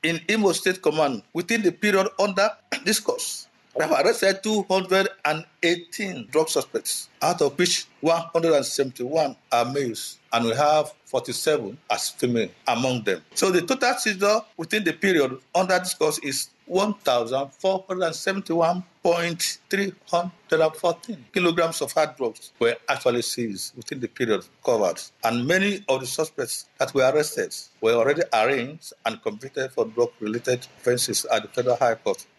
in Imo State Command within the period under discourse. We have arrested 218 drug suspects, out of which 171 are males, and we have 47 as female among them. So the total seizure within the period under discourse is 1,471.314 kilograms of hard drugs were actually seized within the period covered. And many of the suspects that were arrested were already arraigned and convicted for drug-related offenses at the Federal High Court